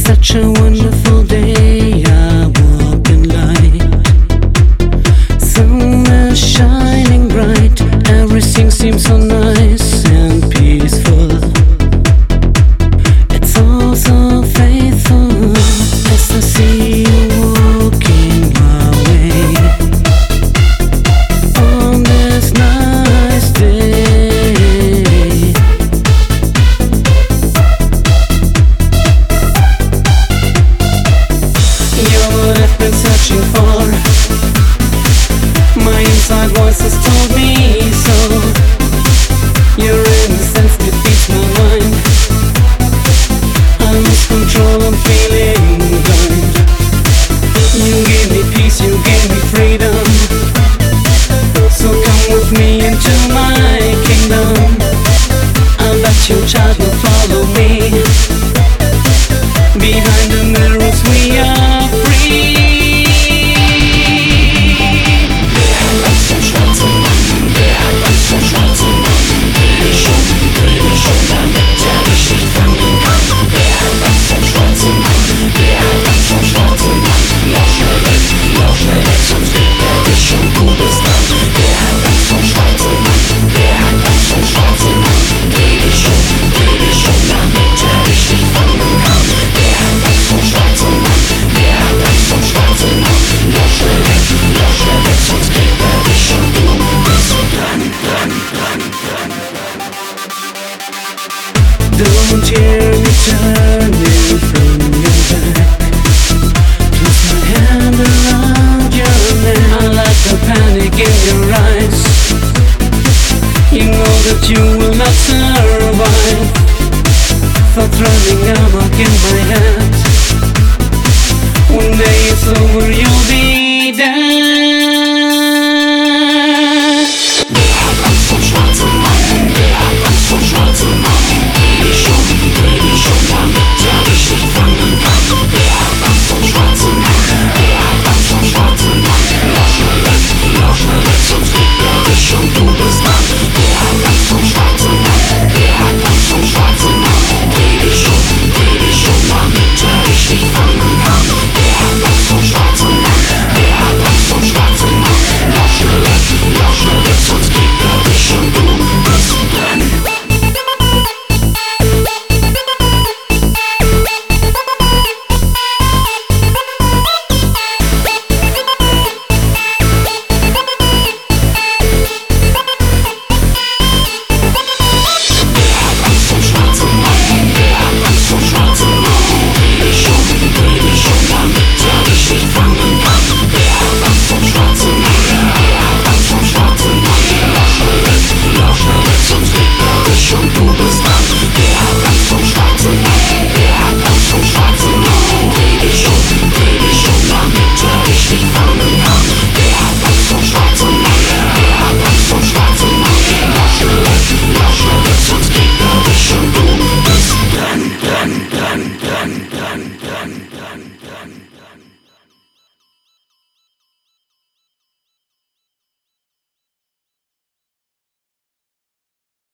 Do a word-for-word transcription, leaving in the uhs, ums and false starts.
such a wonderful day. I walk in light, sun is shining bright. Everything seems so nice and peaceful. It's all so faithful as I see you walking my way on this nice day. You're what I've been searching for. My inside voice has told me so. Your innocence defeats my mind. I lose control, I'm feeling blind. You gave me peace, you gave me freedom. So come with me into my kingdom. I'll bet your child will follow me. Behind the mirrors we are free. Don't hear me turning from your back. Place my hand around your neck. I like the panic in your eyes. You know that you will not turn